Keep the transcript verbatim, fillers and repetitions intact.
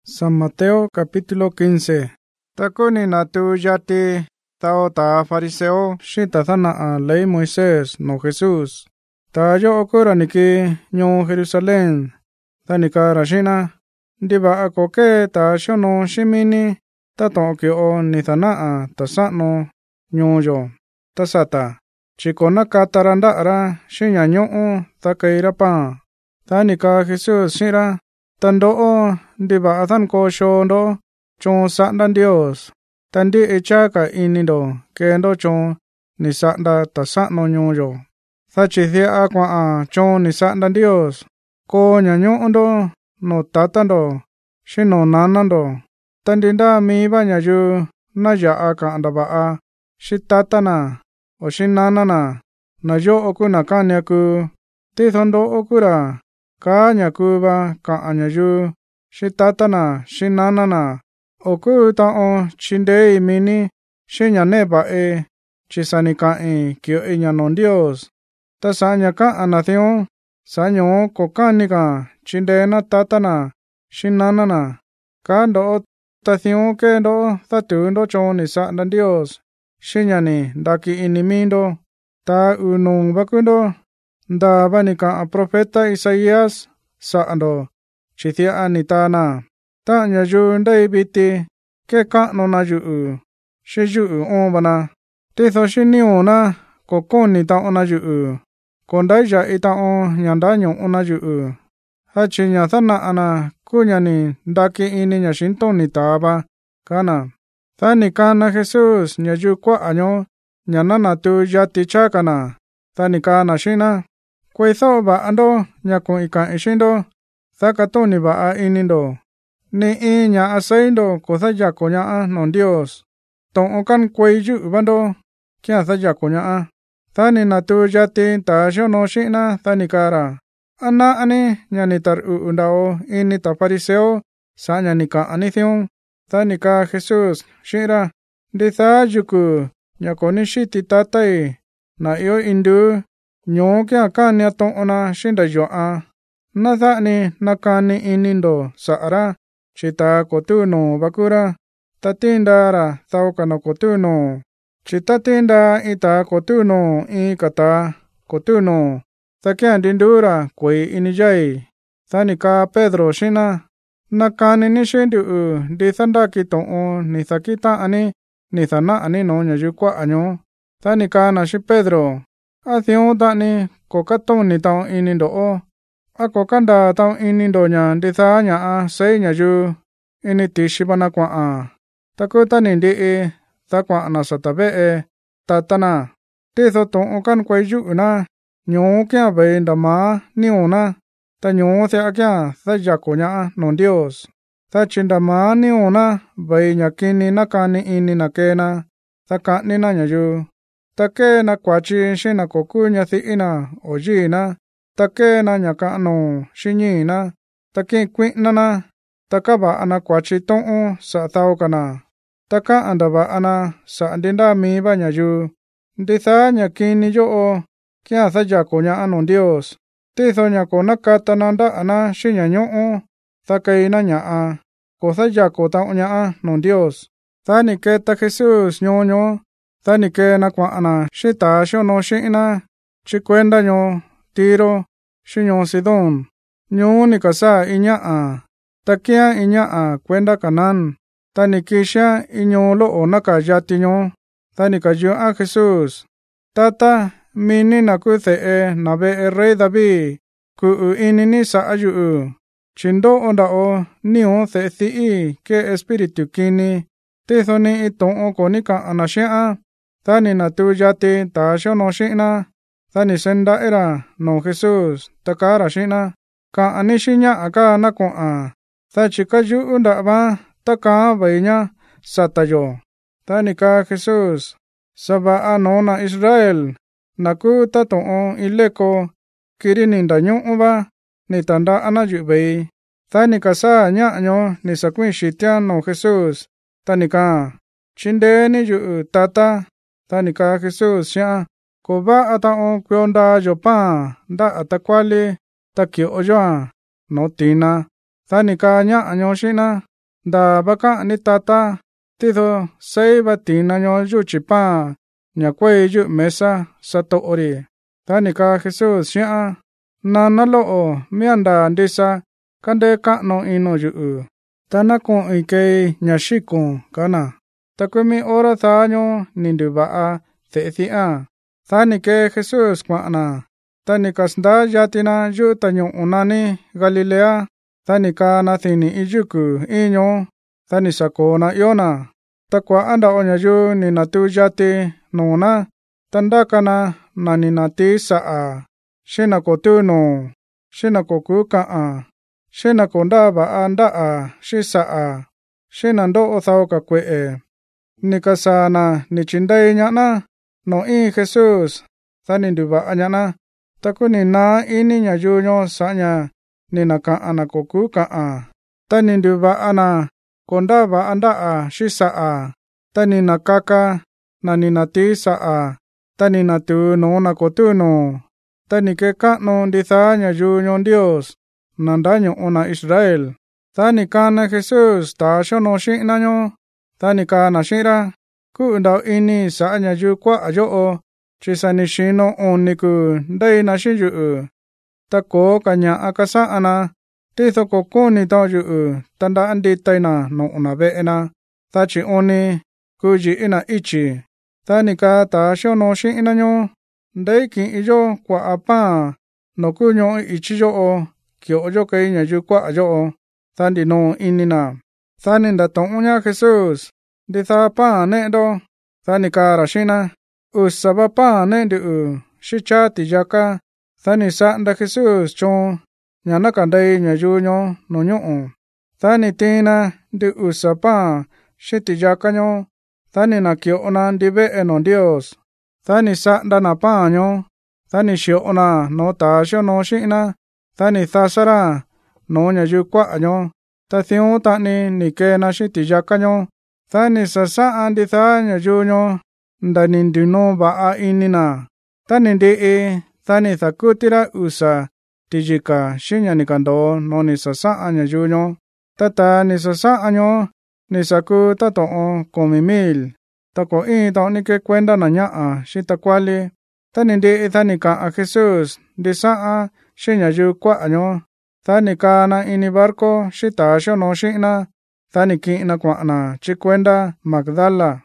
San Mateo capítulo quince. Takuni na tu yati tao ta fariseo shita thana a ley Moisés no Jesús. Ta yo okura niki nyo Jerusalén. Tanika rashina. Diba akoke ta shono shimini. Ta tokyo ni thana a ta sano nyo yo. Ta sata. Chikona kataranda ara shinya nyo ta kaira pa. Tanika Jesús shira. Tando diba athan ko shondo chon sanda Dios tandi echaka inido kendo chon ni sanda tasano nyoyo thachi thia akwa a chon ni sanda Dios ko nyanyo ondo no tatando shino nanando tandinda mi banya yu na ya aka andaba a shitatana o shinanana na yo okuna kanyaku tithondo okura ka nyakuba ka anyayu shitatana shinanana oku ta o chinde mini shinyane ba e chisanika e kyo e nyanon Dios ta sanya ka anathio sanyo kokanika chinde na tatana shinanana ka ndo tathio ke ndo thatu ndo choni sa na Dios shinyani daki inimindo ta unung bakundo nda banika a profeta Isaías sa ando chithia anitana ta nyayu ndai biti ke ka no na yu sheju o bana te tho shinio na kokoni ta ona yu kondai ja ita o nyanda nyo ona yu ha chinya thana ana kunyani ndaki ini nya shinto ni taba kana thani kana Jesus nyayu kwa anyo nyana na tu yati chakana thani kana shina Kweitho ba ando nyakon ika ishindo thakatoni ba a inindo ni inya asaindo kothaya konya a non Dios ton okan kweiju bando kya thaya konya a thani na tu yati ta shono shina thani kara ana ani nyani tar u undao ini ta fariseo sa nyani ka anithion thani ka Jesus shira ditha yuku nyakoni shiti tatai na yo indu nyo kya kanya to ona shinda yo a na tha ni nakani inindo saara chita kotuno bakura tatindara thauka kotuno chita tinda ita kotuno i kata kotuno takya dindura koi inijai thanika Pedro shina nakani ni shindu di thanda kito o ni thakita ani ni thana ani no nyayukwa anyo thanika na shi Pedro Athio tani kokatoni tao inindo o akokanda tao inindo nya ditha nya a sei nya yu ini tishibana kwa a takuta nindi e takwa na satabe e tatana titho to okan kweju na nyo kya be ndama ni ona ta nyo the akya thaya konya non Dios ta chindama ni ona be nya kini nakani ini nakena takani na nya yu take na kwachi shina kokunya thi ina ojina take na nyaka no shinyina take kwina na takaba ana kwachi to sa thau kana taka andaba ana sa andinda mi banya yu ditha nyakini yo o kya thaya konya anon Dios titho nyako nakata nanda ana shinya nyo o takeina nya a ko thaya ko ta nya a non Dios thani ke ta Jesus nyo nyo Thani ke na kwa ana shita shono shina chikwenda nyo Tiro shinyo Sidon nyo ni kasa inya a takia inya a kwenda Kanan tani kisha inyo lo onaka yati nyo thani kayo a Jesus tata mini na kuthe e nabe e rey David ku u inini sa ayu chindo onda o niyo the thi ke espiritu kini tithoni iton o konika anashia Thani na tu yati ta shono shina thani senda era no Jesus takara shina ka anishinya aka na ko a tha chikayu unda ba taka bainya satayo thani ka Jesus saba anona Israel naku tato o ileko kirini ndanyo ba ni tanda anayu bei thani kasa nya nyo ni sakwi shitya no Jesus thani ka chinde ni yu tata Tanika Jesus siya koba ata o kyonda yopa nda atakwali takyo oyoa no tina tanika nya anyo shina da baka ni tata, tido sei batina ño yu chipa, nhà quay yu mesa sa tori. Ta ni ka Jesús xia, na na lo mianda ndisa, kande ka no ino yu. Ta na con ike nhà shikon kana. Ta kumi ora ta ño nindu ba te thia. Ta ni ke Jesús kwa na. Ta ni ka sda yatina yu ta ño unani Galilea. Ta ni ka na thini iyuku inyo. Ta ni sako na yona. Ta kwa anda onya yu ni na tu yati nona. Tanda kana na ni na ti saa. Shina ko tu no. Shina ko ku ka a. Shina ko nda ba a nda a. Shi saa. Shina ndo o thao ka kwe e. Ni ka sana ni chindai nyana. No i Jesus. Ta ni ndu ba a nyana. Ta ku ni na ini nya yu nyo sa nya. Ni na ka ana ko ku ka a. Ta ni ndu ba ana. Konda ba anda a shi saa. Ta ni na kaka. Na ni na ti saa. Ta ni na tu no na ko tu no. Ta ni ke ka no di tha nya yu nyon Dios. Nanda nyo ona Israel. Ta ni ka na Jesus ta sho no shi na nyo. Ta ni ka na shi ra. Ku ndao ini sa nya yu kwa a yo o. Chi sa ni shi no on ni ku ndai na shi yu. Ta ko ka nya a ka sa ana. Ti tho ko ko ni tao yu. Tanda andi tai na no ona ve na. Ta chi oni. Ku ji ina ichi. Ta ni ka ta sho no shi ina nyo. Ndai ki iyo kwa a pa. No ku nyo ichi yo o. Kyo yo kei nya yu kwa a yo o. Ta ndi no ini na. Ta ni nda tong unya Jesus. Di tha pa ne do. Ta ni ka ra shi na. Usa ba pa ne di u. Shi cha ti ya ka. Ta ni sa nda Jesus chon. Nya na ka ndai nya yu nyo no nyo o. Ta ni ti na di usa pa. Shi ti ya ka nyo. Ta ni na kyo na di ve e no Dios. Ta ni sa nda na pa nyo. Ta ni shio na no ta shio no shi na. Ta ni tha sa ra. No nya yu kwa a nyo. Ta thiyo ta ni ni ke na shi ti ya ka nyo. Ta ni sa sa an di tha nya yu nyo. Nda ni ndi no ba a ini na. Ta ni ndi e. Ta ni tha kutira usa. Ti jika shi nya ni kando no ni sa sa a nya yu nyo. Ta ta ni sa sa a nyo. Ni sa ku ta to o komi mil. Ta ko i ta ni ke kwenda na nya a shi ta kwali. Ta ni ndi e ta ni ka a Jesus. Di sa a shi nya yu kwa a nyo. Ta ni ka na ini barko shi ta sho no shi na. Ta ni ki na kwa na chi kwenda Magdala.